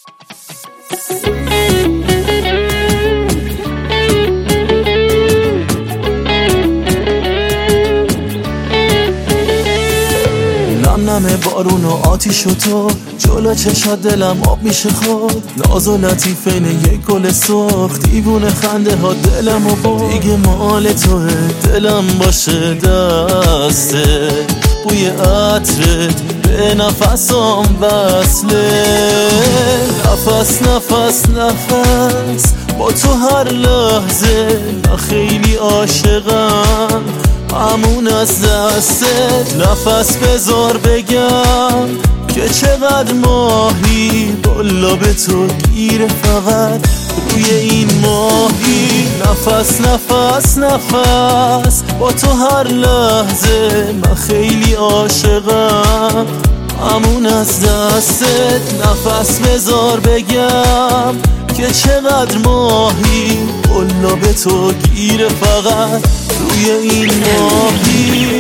نم بارون و آتیش و تو جلو چشات دلم آب میشه خود ناز و لطیف اینه یک گل سرخ دیوونه خنده ها دلم و با دیگه مال توه دلم باشه دسته بوی عطرت به نفسام وصله نفس نفس نفس با تو هر لحظه من خیلی عاشقم همون از دستت نفس بذار بگم که چقدر ماهی بالا به تو گیره فقط روی این ماهی نفس نفس نفس با تو هر لحظه من خیلی عاشقم همون از دستت نفس بذار بگم که چقدر ماهی بالا به تو گیره فقط روی این ماهی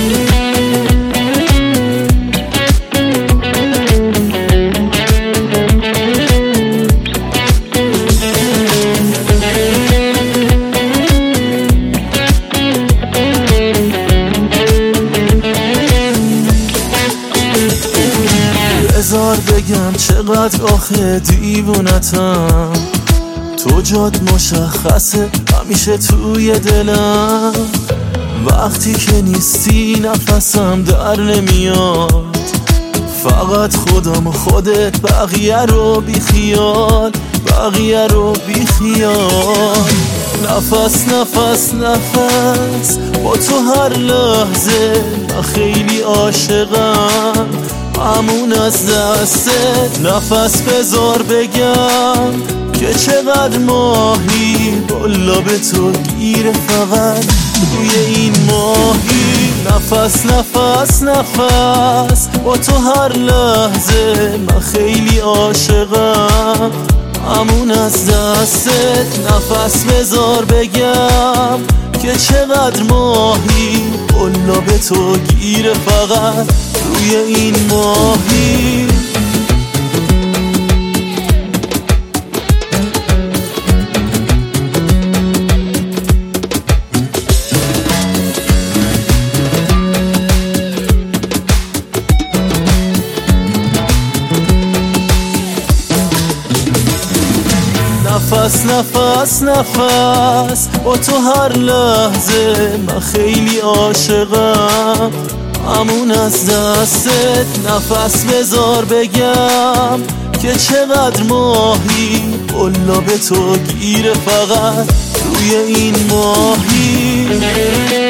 بذار بگم چقدر آخه دیوونتم تو جات مشخصه همیشه توی دلم وقتی که نیستی نفسم در نمیاد فقط خودم و خودت بقیه رو بی خیال بقیه رو بی خیال نفس نفس نفس با تو هر لحظه من خیلی عاشقم همون از دستت نفس بذار بگم که چقدر ماهی بالا به تو گیره فقط روی این ماهی نفس نفس نفس با تو هر لحظه من خیلی عاشقم همون از دستت نفس بذار بگم که چقدر ماهی بالا به تو گیره فقط روی این ماهی نفس نفس نفس با تو هر لحظه من خیلی عاشقم همون از دستت نفس بذار بگم که چقدر ماهی بالا به تو گیره فقط روی این ماهی